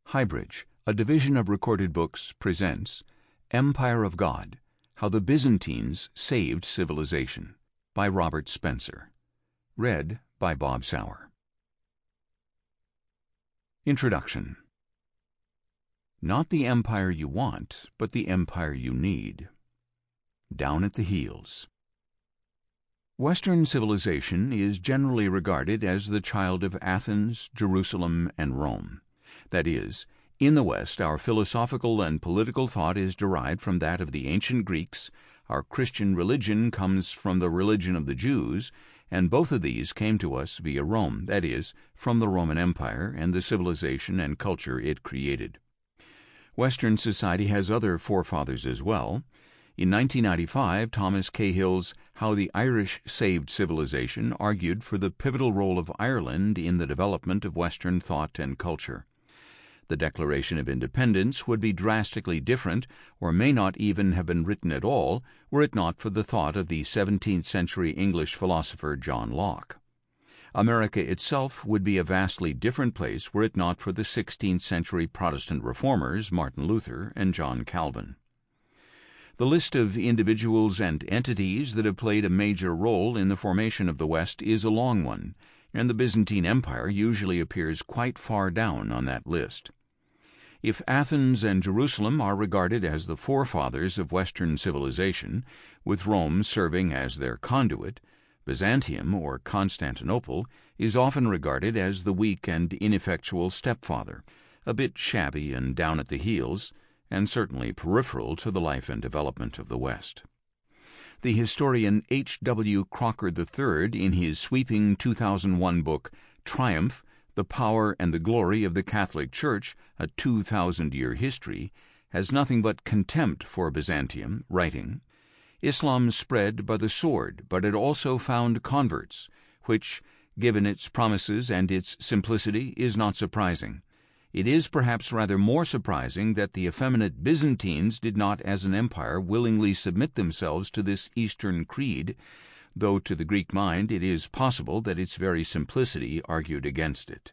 Highbridge, a division of Recorded Books, presents Empire of God: How the Byzantines Saved Civilization by Robert Spencer. Read by Bob Sauer. Introduction. Not the empire you want, but the empire you need. Down at the heels. Western civilization is generally regarded as the child of Athens, Jerusalem, and Rome. That is, in the West, our philosophical and political thought is derived from that of the ancient Greeks, our Christian religion comes from the religion of the Jews, and both of these came to us via Rome, that is, from the Roman Empire and the civilization and culture it created. Western society has other forefathers as well. In 1995, Thomas Cahill's How the Irish Saved Civilization argued for the pivotal role of Ireland in the development of Western thought and culture. The Declaration of Independence would be drastically different, or may not even have been written at all, were it not for the thought of the 17th century English philosopher John Locke. America itself would be a vastly different place were it not for the 16th century Protestant reformers Martin Luther and John Calvin. The list of individuals and entities that have played a major role in the formation of the West is a long one, and the Byzantine Empire usually appears quite far down on that list. If Athens and Jerusalem are regarded as the forefathers of Western civilization, with Rome serving as their conduit, Byzantium, or Constantinople, is often regarded as the weak and ineffectual stepfather, a bit shabby and down at the heels, and certainly peripheral to the life and development of the West. The historian H. W. Crocker III, in his sweeping 2001 book Triumph: The Power and the Glory of the Catholic Church, a 2,000-year history, has nothing but contempt for Byzantium, writing, "Islam spread by the sword, but it also found converts, which, given its promises and its simplicity, is not surprising. It is perhaps rather more surprising that the effeminate Byzantines did not as an empire willingly submit themselves to this Eastern creed, though to the Greek mind it is possible that its very simplicity argued against it."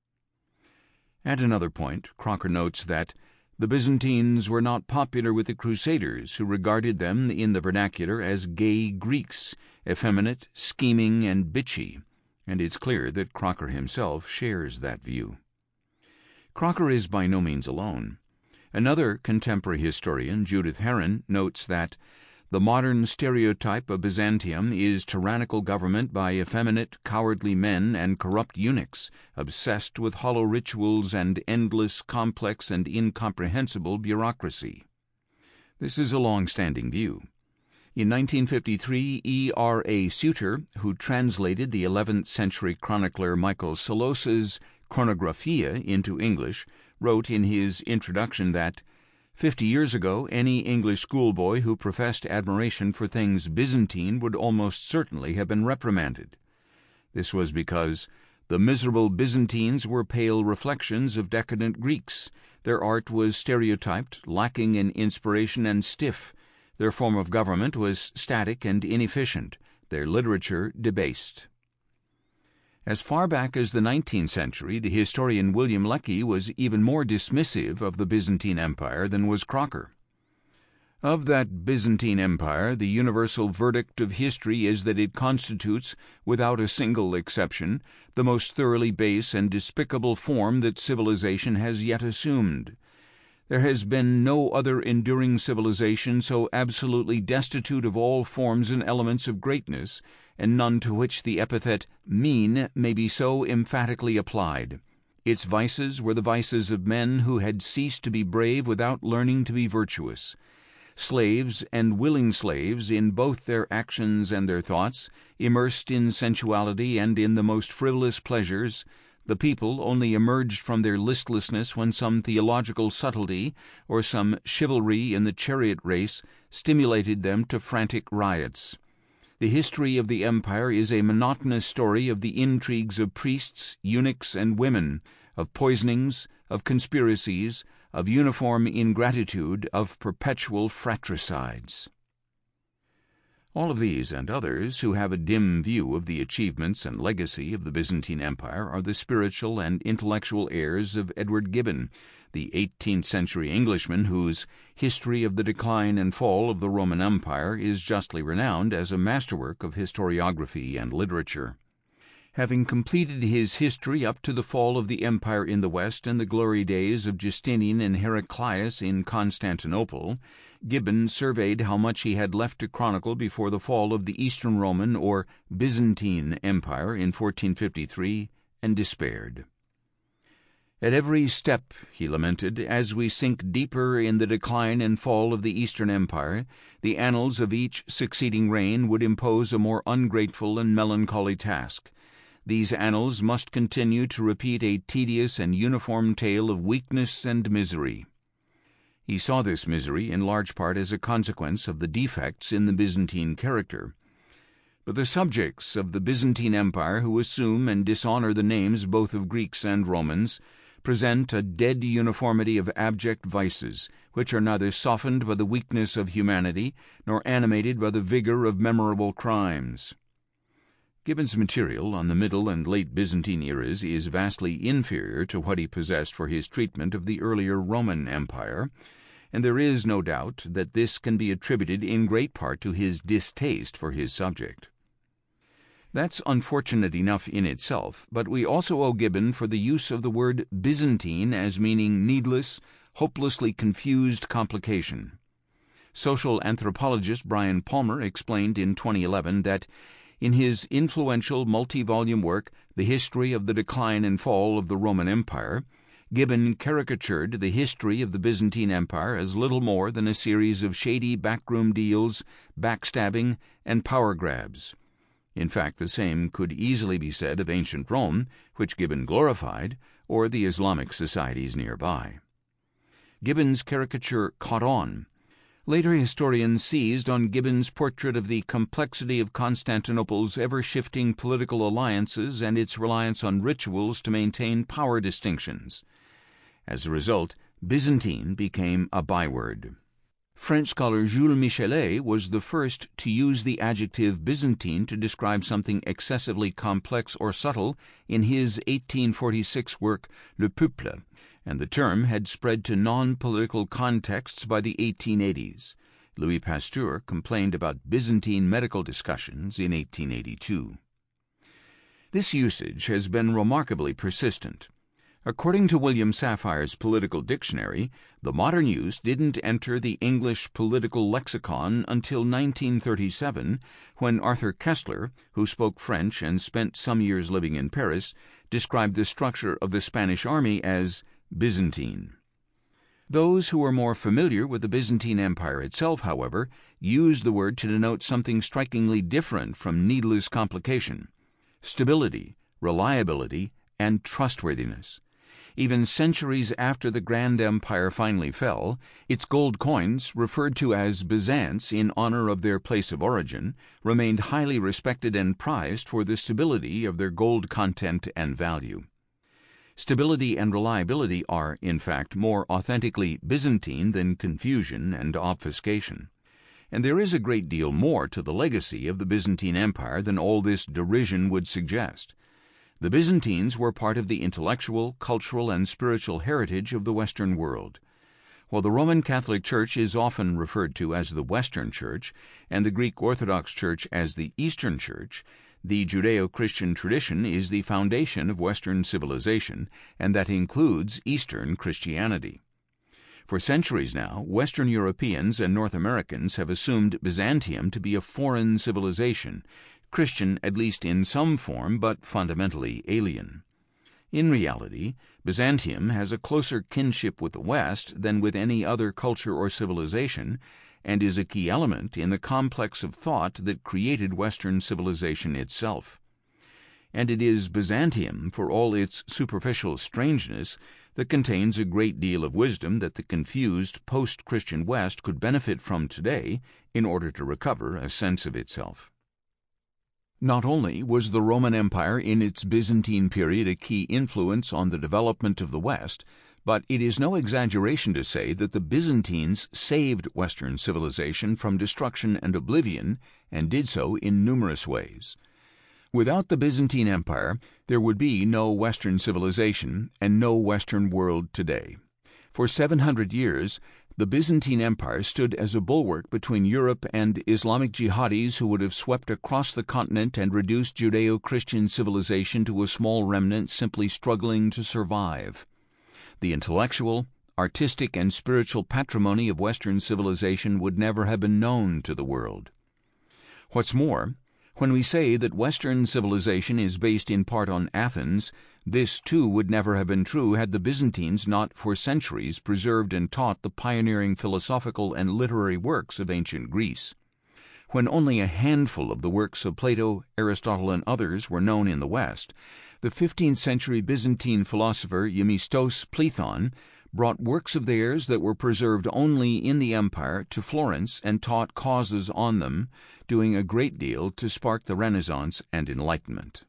At another point, Crocker notes that the Byzantines were not popular with the Crusaders, who regarded them in the vernacular as gay Greeks, effeminate, scheming, and bitchy, and it's clear that Crocker himself shares that view. Crocker is by no means alone. Another contemporary historian, Judith Herron, notes that the modern stereotype of Byzantium is tyrannical government by effeminate, cowardly men and corrupt eunuchs, obsessed with hollow rituals and endless, complex, and incomprehensible bureaucracy. This is a long-standing view. In 1953, E.R.A. Suter, who translated the 11th century chronicler Michael Solos's Chronographia into English, wrote in his introduction that 50 years ago any English schoolboy who professed admiration for things Byzantine would almost certainly have been reprimanded. This was because the miserable Byzantines were pale reflections of decadent Greeks. Their art was stereotyped, lacking in inspiration, and stiff. Their form of government was static and inefficient, their literature debased. As far back as the 19th century, the historian William Lecky was even more dismissive of the Byzantine Empire than was Crocker. Of that Byzantine Empire, the universal verdict of history is that it constitutes, without a single exception, the most thoroughly base and despicable form that civilization has yet assumed. There has been no other enduring civilization so absolutely destitute of all forms and elements of greatness, and none to which the epithet mean may be so emphatically applied. Its vices were the vices of men who had ceased to be brave without learning to be virtuous. Slaves and willing slaves in both their actions and their thoughts, immersed in sensuality and in the most frivolous pleasures, the people only emerged from their listlessness when some theological subtlety or some chivalry in the chariot race stimulated them to frantic riots. The history of the empire is a monotonous story of the intrigues of priests, eunuchs, and women, of poisonings, of conspiracies, of uniform ingratitude, of perpetual fratricides. All of these and others who have a dim view of the achievements and legacy of the Byzantine Empire are the spiritual and intellectual heirs of Edward Gibbon, the 18th-century Englishman whose History of the Decline and Fall of the Roman Empire is justly renowned as a masterwork of historiography and literature. Having completed his history up to the fall of the empire in the West and the glory days of Justinian and Heraclius in Constantinople, Gibbon surveyed how much he had left to chronicle before the fall of the Eastern Roman or Byzantine Empire in 1453, and despaired. "At every step," he lamented, "as we sink deeper in the decline and fall of the Eastern Empire, the annals of each succeeding reign would impose a more ungrateful and melancholy task. These annals must continue to repeat a tedious and uniform tale of weakness and misery." He saw this misery in large part as a consequence of the defects in the Byzantine character. But the subjects of the Byzantine Empire who assume and dishonor the names both of Greeks and Romans present a dead uniformity of abject vices, which are neither softened by the weakness of humanity nor animated by the vigor of memorable crimes. Gibbon's material on the Middle and Late Byzantine eras is vastly inferior to what he possessed for his treatment of the earlier Roman Empire, and there is no doubt that this can be attributed in great part to his distaste for his subject. That's unfortunate enough in itself, but we also owe Gibbon for the use of the word Byzantine as meaning needless, hopelessly confused complication. Social anthropologist Brian Palmer explained in 2011 that in his influential multi-volume work, The History of the Decline and Fall of the Roman Empire, Gibbon caricatured the history of the Byzantine Empire as little more than a series of shady backroom deals, backstabbing, and power grabs. In fact, the same could easily be said of ancient Rome, which Gibbon glorified, or the Islamic societies nearby. Gibbon's caricature caught on. Later historians seized on Gibbon's portrait of the complexity of Constantinople's ever-shifting political alliances and its reliance on rituals to maintain power distinctions. As a result, Byzantine became a byword. French scholar Jules Michelet was the first to use the adjective Byzantine to describe something excessively complex or subtle in his 1846 work Le Peuple, and the term had spread to non-political contexts by the 1880s. Louis Pasteur complained about Byzantine medical discussions in 1882. This usage has been remarkably persistent. According to William Safire's Political Dictionary, the modern use didn't enter the English political lexicon until 1937, when Arthur Koestler, who spoke French and spent some years living in Paris, described the structure of the Spanish army as Byzantine. Those who are more familiar with the Byzantine Empire itself, however, use the word to denote something strikingly different from needless complication: stability, reliability, and trustworthiness. Even centuries after the Grand Empire finally fell, its gold coins, referred to as Byzants in honor of their place of origin, remained highly respected and prized for the stability of their gold content and value. Stability and reliability are, in fact, more authentically Byzantine than confusion and obfuscation. And there is a great deal more to the legacy of the Byzantine Empire than all this derision would suggest. The Byzantines were part of the intellectual, cultural, and spiritual heritage of the Western world. While the Roman Catholic Church is often referred to as the Western Church, and the Greek Orthodox Church as the Eastern Church, the Judeo-Christian tradition is the foundation of Western civilization, and that includes Eastern Christianity. For centuries now, Western Europeans and North Americans have assumed Byzantium to be a foreign civilization, Christian at least in some form, but fundamentally alien. In reality, Byzantium has a closer kinship with the West than with any other culture or civilization, and is a key element in the complex of thought that created Western civilization itself. And it is Byzantium, for all its superficial strangeness, that contains a great deal of wisdom that the confused post-Christian West could benefit from today in order to recover a sense of itself. Not only was the Roman Empire in its Byzantine period a key influence on the development of the West, but it is no exaggeration to say that the Byzantines saved Western civilization from destruction and oblivion, and did so in numerous ways. Without the Byzantine Empire, there would be no Western civilization and no Western world today. For 700 years, the Byzantine Empire stood as a bulwark between Europe and Islamic jihadis who would have swept across the continent and reduced Judeo-Christian civilization to a small remnant simply struggling to survive. The intellectual, artistic, and spiritual patrimony of Western civilization would never have been known to the world. What's more, when we say that Western civilization is based in part on Athens, this too would never have been true had the Byzantines not for centuries preserved and taught the pioneering philosophical and literary works of ancient Greece. When only a handful of the works of Plato, Aristotle, and others were known in the West, the 15th century Byzantine philosopher Themistocles Plethon brought works of theirs that were preserved only in the empire to Florence and taught causes on them, doing a great deal to spark the Renaissance and Enlightenment.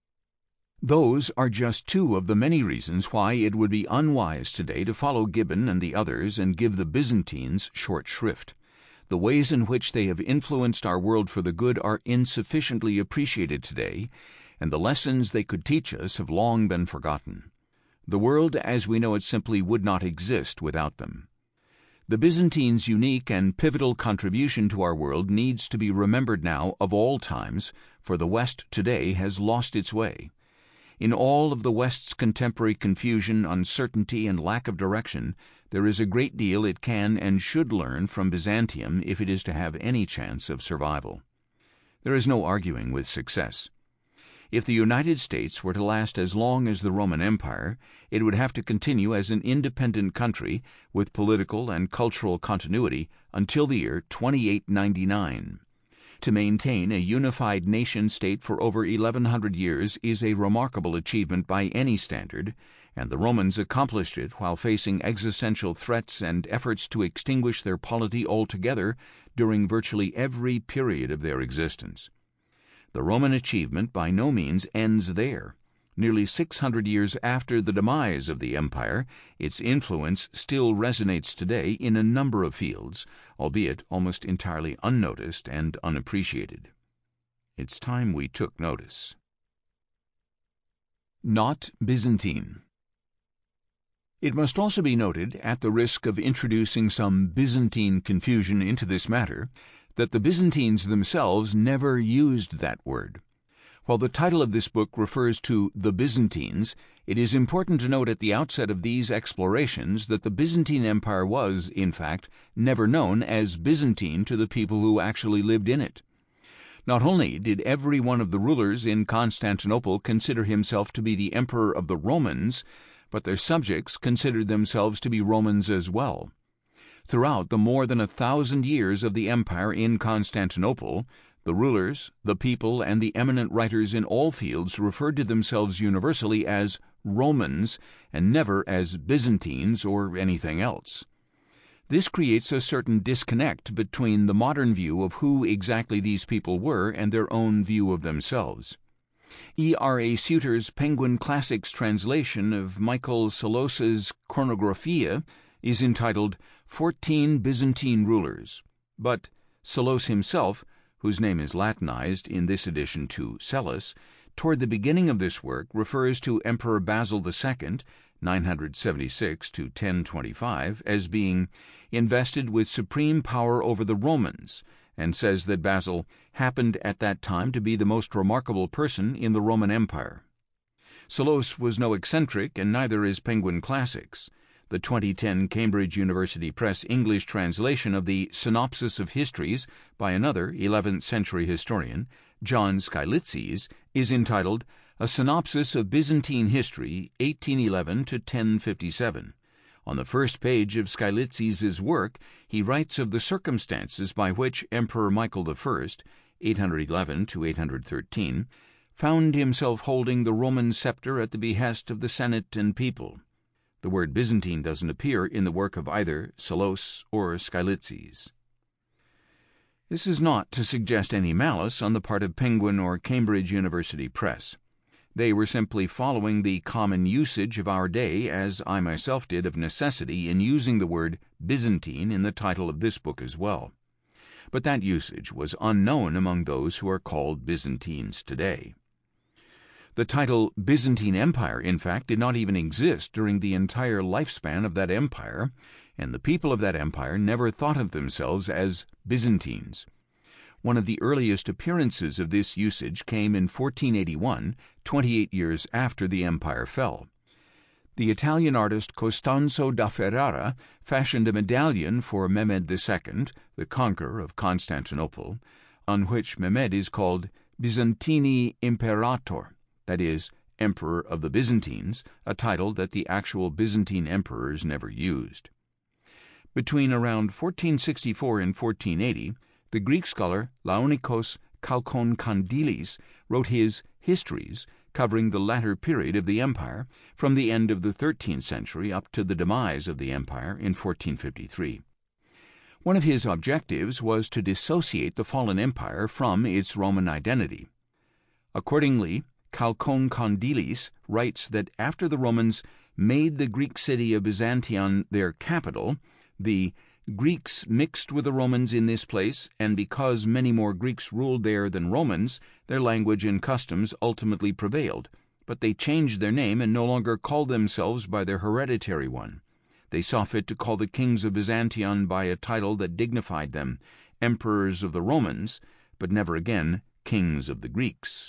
Those are just two of the many reasons why it would be unwise today to follow Gibbon and the others and give the Byzantines short shrift. The ways in which they have influenced our world for the good are insufficiently appreciated today, and the lessons they could teach us have long been forgotten. The world as we know it simply would not exist without them. The Byzantines' unique and pivotal contribution to our world needs to be remembered now of all times, for the West today has lost its way. In all of the West's contemporary confusion, uncertainty, and lack of direction, there is a great deal it can and should learn from Byzantium if it is to have any chance of survival. There is no arguing with success. If the United States were to last as long as the Roman Empire, it would have to continue as an independent country with political and cultural continuity until the year 2899. To maintain a unified nation-state for over 1,100 years is a remarkable achievement by any standard, and the Romans accomplished it while facing existential threats and efforts to extinguish their polity altogether during virtually every period of their existence. The Roman achievement by no means ends there. Nearly 600 years after the demise of the empire, its influence still resonates today in a number of fields, albeit almost entirely unnoticed and unappreciated. It's time we took notice. Not Byzantine. It must also be noted, at the risk of introducing some Byzantine confusion into this matter, that the Byzantines themselves never used that word. While the title of this book refers to the Byzantines, it is important to note at the outset of these explorations that the Byzantine Empire was, in fact, never known as Byzantine to the people who actually lived in it. Not only did every one of the rulers in Constantinople consider himself to be the emperor of the Romans, but their subjects considered themselves to be Romans as well. Throughout the more than 1,000 years of the empire in Constantinople, the rulers, the people, and the eminent writers in all fields referred to themselves universally as Romans and never as Byzantines or anything else. This creates a certain disconnect between the modern view of who exactly these people were and their own view of themselves. E.R.A. Suter's Penguin Classics translation of Michael Psellos's Chronographia is entitled 14 Byzantine Rulers, but Psellos himself, whose name is Latinized in this edition to Psellus, toward the beginning of this work refers to Emperor Basil II, 976 to 1025, as being invested with supreme power over the Romans, and says that Basil happened at that time to be the most remarkable person in the Roman Empire. Psellos was no eccentric, and neither is Penguin Classics. The 2010 Cambridge University Press English translation of the Synopsis of Histories by another 11th century historian, John Skylitzes, is entitled A Synopsis of Byzantine History, 1811 to 1057. On the first page of Skylitzes' work, he writes of the circumstances by which Emperor Michael I, 811 to 813, found himself holding the Roman scepter at the behest of the Senate and people. The word Byzantine doesn't appear in the work of either Psellos or Skylitzes. This is not to suggest any malice on the part of Penguin or Cambridge University Press. They were simply following the common usage of our day, as I myself did of necessity in using the word Byzantine in the title of this book as well. But that usage was unknown among those who are called Byzantines today. The title Byzantine Empire, in fact, did not even exist during the entire lifespan of that empire, and the people of that empire never thought of themselves as Byzantines. One of the earliest appearances of this usage came in 1481, 28 years after the empire fell. The Italian artist Costanzo da Ferrara fashioned a medallion for Mehmed II, the conqueror of Constantinople, on which Mehmed is called Byzantini Imperator, that is, Emperor of the Byzantines, a title that the actual Byzantine emperors never used. Between around 1464 and 1480, the Greek scholar Laonikos Chalkonkandilis wrote his Histories, covering the latter period of the empire, from the end of the 13th century up to the demise of the empire in 1453. One of his objectives was to dissociate the fallen empire from its Roman identity. Accordingly, Chalkonkandilis writes that after the Romans made the Greek city of Byzantion their capital, the Greeks mixed with the Romans in this place, and because many more Greeks ruled there than Romans, their language and customs ultimately prevailed, but they changed their name and no longer called themselves by their hereditary one. They saw fit to call the kings of Byzantion by a title that dignified them, emperors of the Romans, but never again kings of the Greeks.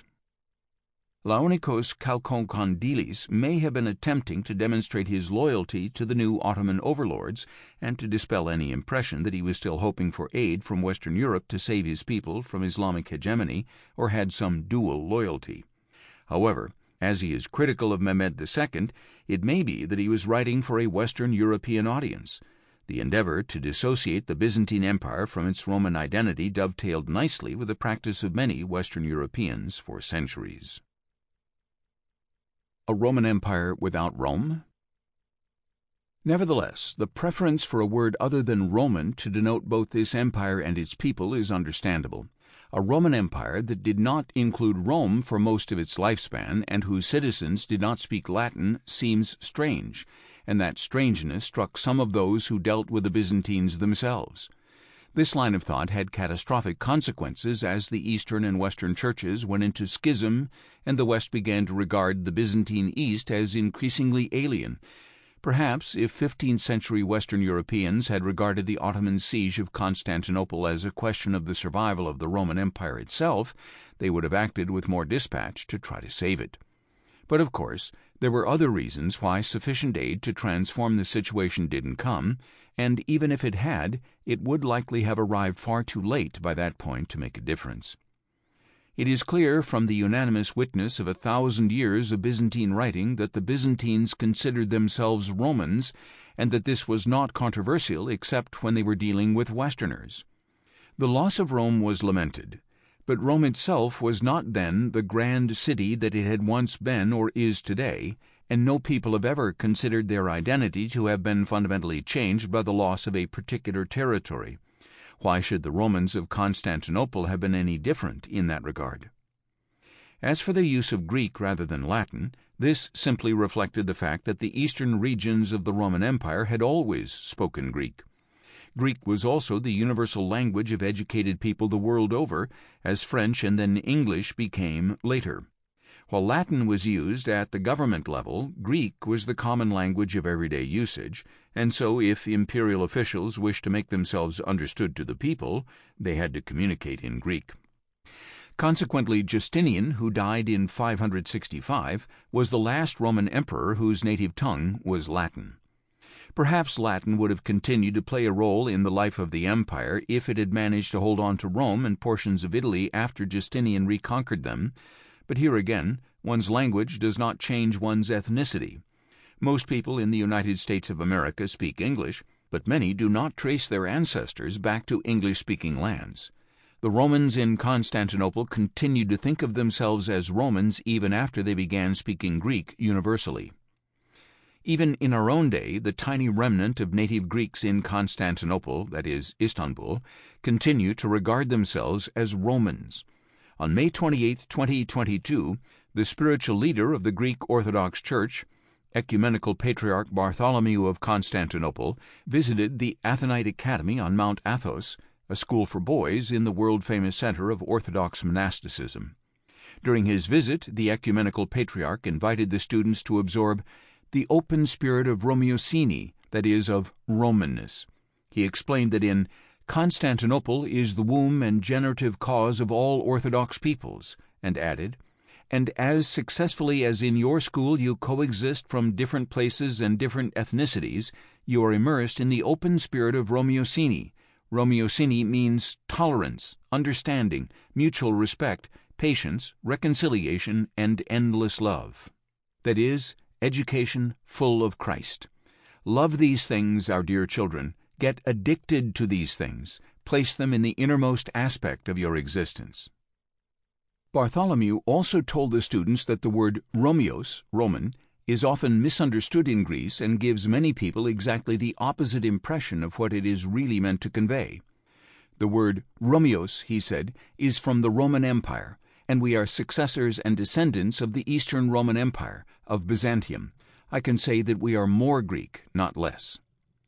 Laonikos Chalkonkandilis may have been attempting to demonstrate his loyalty to the new Ottoman overlords and to dispel any impression that he was still hoping for aid from Western Europe to save his people from Islamic hegemony or had some dual loyalty. However, as he is critical of Mehmed II, it may be that he was writing for a Western European audience. The endeavor to dissociate the Byzantine Empire from its Roman identity dovetailed nicely with the practice of many Western Europeans for centuries. A Roman Empire without Rome? Nevertheless, the preference for a word other than Roman to denote both this empire and its people is understandable. A Roman Empire that did not include Rome for most of its lifespan and whose citizens did not speak Latin seems strange, and that strangeness struck some of those who dealt with the Byzantines themselves. This line of thought had catastrophic consequences as the Eastern and Western churches went into schism and the West began to regard the Byzantine East as increasingly alien. Perhaps if 15th-century Western Europeans had regarded the Ottoman siege of Constantinople as a question of the survival of the Roman Empire itself, they would have acted with more dispatch to try to save it. But of course, there were other reasons why sufficient aid to transform the situation didn't come, and even if it had, it would likely have arrived far too late by that point to make a difference. It is clear from the unanimous witness of 1,000 years of Byzantine writing that the Byzantines considered themselves Romans, and that this was not controversial except when they were dealing with Westerners. The loss of Rome was lamented, but Rome itself was not then the grand city that it had once been or is today, and no people have ever considered their identity to have been fundamentally changed by the loss of a particular territory. Why should the Romans of Constantinople have been any different in that regard? As for the use of Greek rather than Latin, this simply reflected the fact that the eastern regions of the Roman Empire had always spoken Greek. Greek was also the universal language of educated people the world over, as French and then English became later. While Latin was used at the government level, Greek was the common language of everyday usage, and so if imperial officials wished to make themselves understood to the people, they had to communicate in Greek. Consequently, Justinian, who died in 565, was the last Roman emperor whose native tongue was Latin. Perhaps Latin would have continued to play a role in the life of the empire if it had managed to hold on to Rome and portions of Italy after Justinian reconquered them, but here again, one's language does not change one's ethnicity. Most people in the United States of America speak English, but many do not trace their ancestors back to English-speaking lands. The Romans in Constantinople continued to think of themselves as Romans even after they began speaking Greek universally. Even in our own day, the tiny remnant of native Greeks in Constantinople, that is, Istanbul, continue to regard themselves as Romans. On May 28, 2022, the spiritual leader of the Greek Orthodox Church, Ecumenical Patriarch Bartholomew of Constantinople, visited the Athenite Academy on Mount Athos, a school for boys in the world-famous center of Orthodox monasticism. During his visit, the Ecumenical Patriarch invited the students to absorb the open spirit of Romeocene, that is, of Romanness. He explained that in Constantinople is the womb and generative cause of all Orthodox peoples, and added, "And as successfully as in your school you coexist from different places and different ethnicities, you are immersed in the open spirit of Romeocene. Romeocene means tolerance, understanding, mutual respect, patience, reconciliation, and endless love. That is, education full of Christ. Love these things, our dear children. Get addicted to these things. Place them in the innermost aspect of your existence." Bartholomew also told the students that the word Romeos, Roman, is often misunderstood in Greece and gives many people exactly the opposite impression of what it is really meant to convey. The word Romeos, he said, is from the Roman Empire, and we are successors and descendants of the Eastern Roman Empire, of Byzantium. I can say that we are more Greek, not less.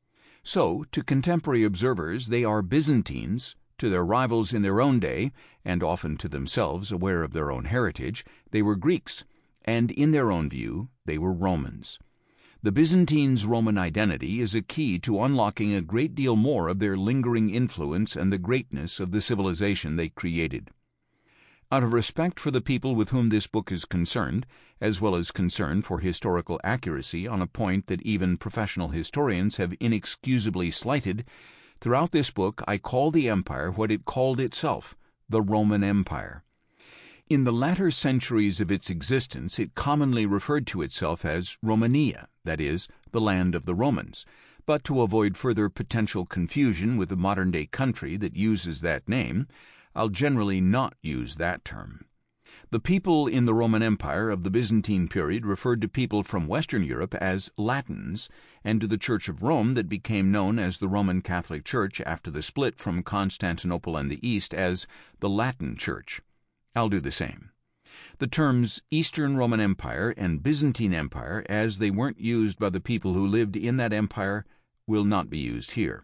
So, to contemporary observers, they are Byzantines. To their rivals in their own day, and often to themselves aware of their own heritage, they were Greeks, and in their own view, they were Romans. The Byzantines' Roman identity is a key to unlocking a great deal more of their lingering influence and the greatness of the civilization they created. Out of respect for the people with whom this book is concerned, as well as concern for historical accuracy on a point that even professional historians have inexcusably slighted, throughout this book I call the empire what it called itself, the Roman Empire. In the latter centuries of its existence, it commonly referred to itself as Romania, that is, the land of the Romans, but to avoid further potential confusion with the modern-day country that uses that name, I'll generally not use that term. The people in the Roman Empire of the Byzantine period referred to people from Western Europe as Latins, and to the Church of Rome that became known as the Roman Catholic Church after the split from Constantinople and the East as the Latin Church. I'll do the same. The terms Eastern Roman Empire and Byzantine Empire, as they weren't used by the people who lived in that empire, will not be used here.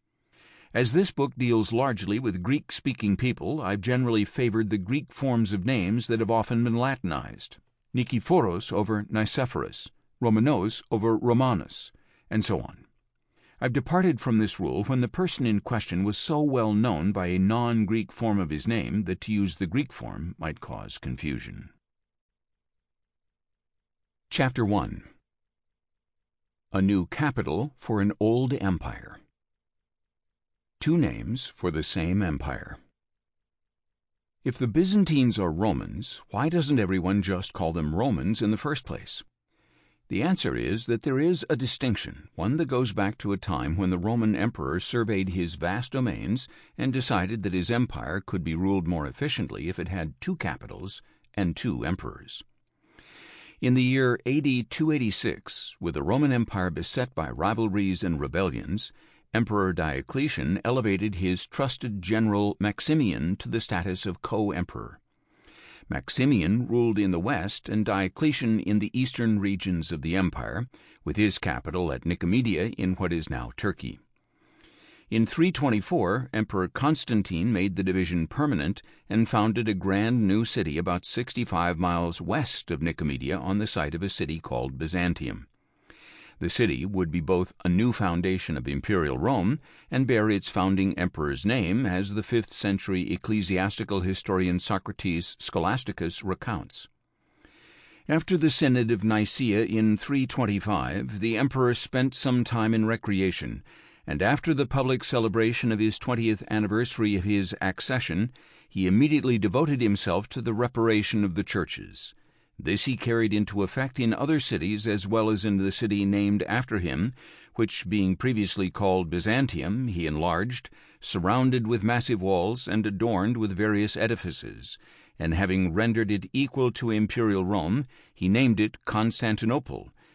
As this book deals largely with Greek-speaking people, I've generally favored the Greek forms of names that have often been Latinized. Nikephoros over Nicephorus, Romanos over Romanus, and so on. I've departed from this rule when the person in question was so well known by a non-Greek form of his name that to use the Greek form might cause confusion. Chapter 1. A New Capital for an Old Empire. Two names for the same empire. If the Byzantines are Romans, why doesn't everyone just call them Romans in the first place? The answer is that there is a distinction, one that goes back to a time when the Roman emperor surveyed his vast domains and decided that his empire could be ruled more efficiently if it had two capitals and two emperors. In the year AD 286, with the Roman Empire beset by rivalries and rebellions, Emperor Diocletian elevated his trusted general Maximian to the status of co-emperor. Maximian ruled in the west and Diocletian in the eastern regions of the empire, with his capital at Nicomedia in what is now Turkey. In 324, Emperor Constantine made the division permanent and founded a grand new city about 65 miles west of Nicomedia on the site of a city called Byzantium. The city would be both a new foundation of imperial Rome and bear its founding emperor's name, as the 5th century ecclesiastical historian Socrates Scholasticus recounts. After the Synod of Nicaea in 325, the emperor spent some time in recreation, and after the public celebration of his 20th anniversary of his accession, he immediately devoted himself to the reparation of the churches. This he carried into effect in other cities as well as in the city named after him, which, being previously called Byzantium, he enlarged, surrounded with massive walls, and adorned with various edifices, and having rendered it equal to imperial Rome, he named it Constantinople,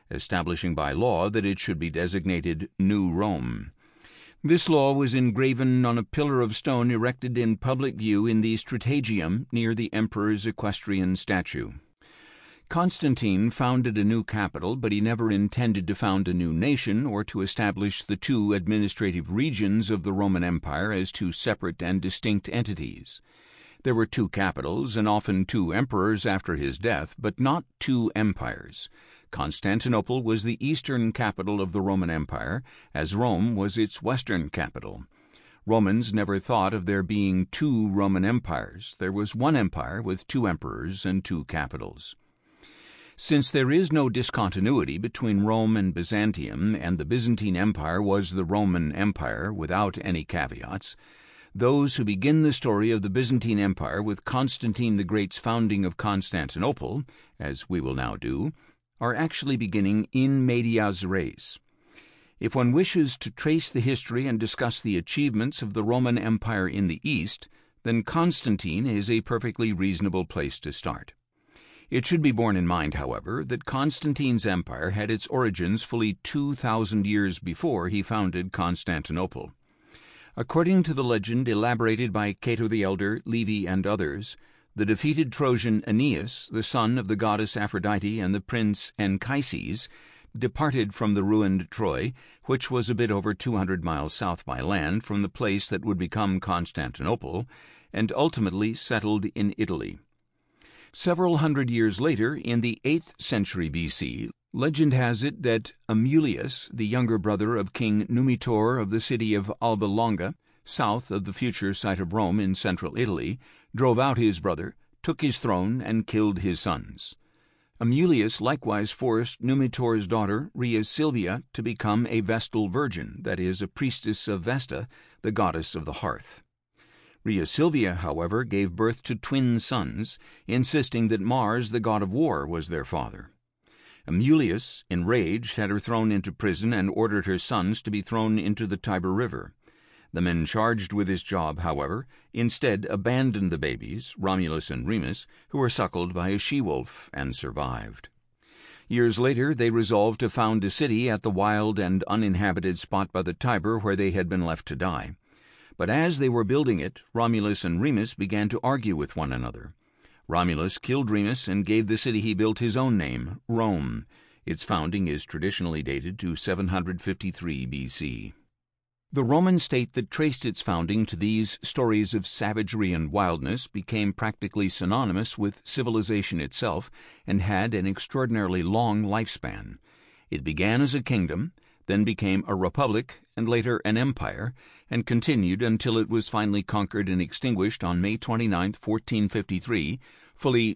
establishing by law that it should be designated New Rome. This law was engraven on a pillar of stone erected in public view in the Strategium near the emperor's equestrian statue. Constantine founded a new capital, but he never intended to found a new nation or to establish the two administrative regions of the Roman Empire as two separate and distinct entities. There were two capitals and often two emperors after his death, but not two empires. Constantinople was the eastern capital of the Roman Empire, as Rome was its western capital. Romans never thought of there being two Roman empires. There was one empire with two emperors and two capitals. Since there is no discontinuity between Rome and Byzantium, and the Byzantine Empire was the Roman Empire without any caveats, those who begin the story of the Byzantine Empire with Constantine the Great's founding of Constantinople, as we will now do, are actually beginning in medias res. If one wishes to trace the history and discuss the achievements of the Roman Empire in the East, then Constantine is a perfectly reasonable place to start. It should be borne in mind, however, that Constantine's empire had its origins fully 2,000 years before he founded Constantinople. According to the legend elaborated by Cato the Elder, Livy, and others, the defeated Trojan Aeneas, the son of the goddess Aphrodite and the prince Anchises, departed from the ruined Troy, which was a bit over 200 miles south by land from the place that would become Constantinople, and ultimately settled in Italy. Several hundred years later, in the 8th century BC, legend has it that Amulius, the younger brother of King Numitor of the city of Alba Longa, south of the future site of Rome in central Italy, drove out his brother, took his throne, and killed his sons. Amulius likewise forced Numitor's daughter, Rhea Silvia, to become a Vestal Virgin, that is, a priestess of Vesta, the goddess of the hearth. Rhea Silvia, however, gave birth to twin sons, insisting that Mars, the god of war, was their father. Amulius, enraged, had her thrown into prison and ordered her sons to be thrown into the Tiber River. The men charged with this job, however, instead abandoned the babies, Romulus and Remus, who were suckled by a she-wolf and survived. Years later, they resolved to found a city at the wild and uninhabited spot by the Tiber where they had been left to die. But as they were building it, Romulus and Remus began to argue with one another. Romulus killed Remus and gave the city he built his own name, Rome. Its founding is traditionally dated to 753 BC. The Roman state that traced its founding to these stories of savagery and wildness became practically synonymous with civilization itself and had an extraordinarily long lifespan. It began as a kingdom, then became a republic, and later an empire, and continued until it was finally conquered and extinguished on May 29, 1453, fully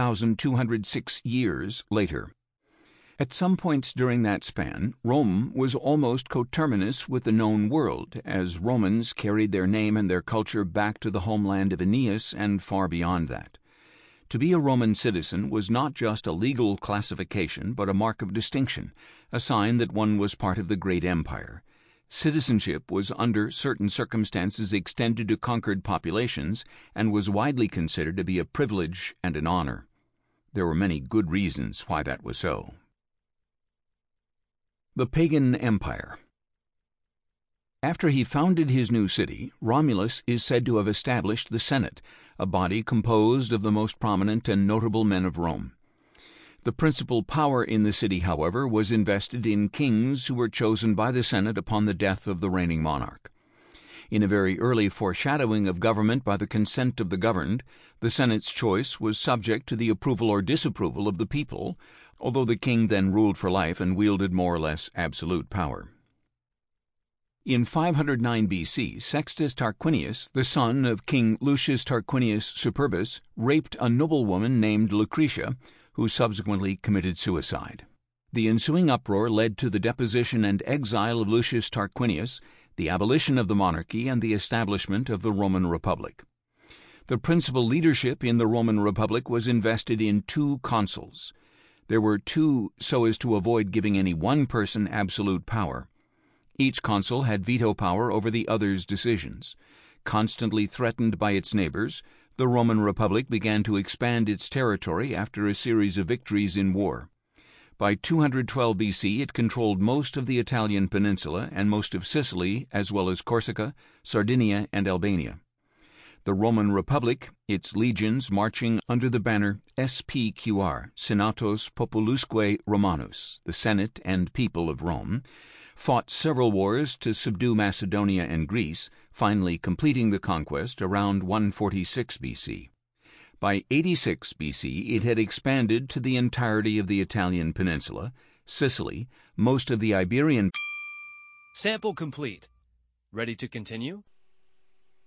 2,206 years later. At some points during that span, Rome was almost coterminous with the known world, as Romans carried their name and their culture back to the homeland of Aeneas and far beyond that. To be a Roman citizen was not just a legal classification, but a mark of distinction, a sign that one was part of the great empire. Citizenship was under certain circumstances extended to conquered populations and was widely considered to be a privilege and an honor. There were many good reasons why that was so. The Pagan Empire. After he founded his new city, Romulus is said to have established the Senate, a body composed of the most prominent and notable men of Rome. The principal power in the city, however, was invested in kings who were chosen by the Senate upon the death of the reigning monarch. In a very early foreshadowing of government by the consent of the governed, the Senate's choice was subject to the approval or disapproval of the people, although the king then ruled for life and wielded more or less absolute power. In 509 BC, Sextus Tarquinius, the son of King Lucius Tarquinius Superbus, raped a noblewoman named Lucretia, who subsequently committed suicide. The ensuing uproar led to the deposition and exile of Lucius Tarquinius, the abolition of the monarchy, and the establishment of the Roman Republic. The principal leadership in the Roman Republic was invested in 2 consuls. There were 2 so as to avoid giving any one person absolute power. Each consul had veto power over the other's decisions. Constantly threatened by its neighbors, the Roman Republic began to expand its territory after a series of victories in war. By 212 BC, it controlled most of the Italian peninsula and most of Sicily, as well as Corsica, Sardinia, and Albania. The Roman Republic, its legions marching under the banner SPQR, Senatus Populusque Romanus, the Senate and people of Rome, fought several wars to subdue Macedonia and Greece, finally completing the conquest around 146 BC. By 86 BC, it had expanded to the entirety of the Italian peninsula, Sicily, most of the Iberian. Sample complete. Ready to continue?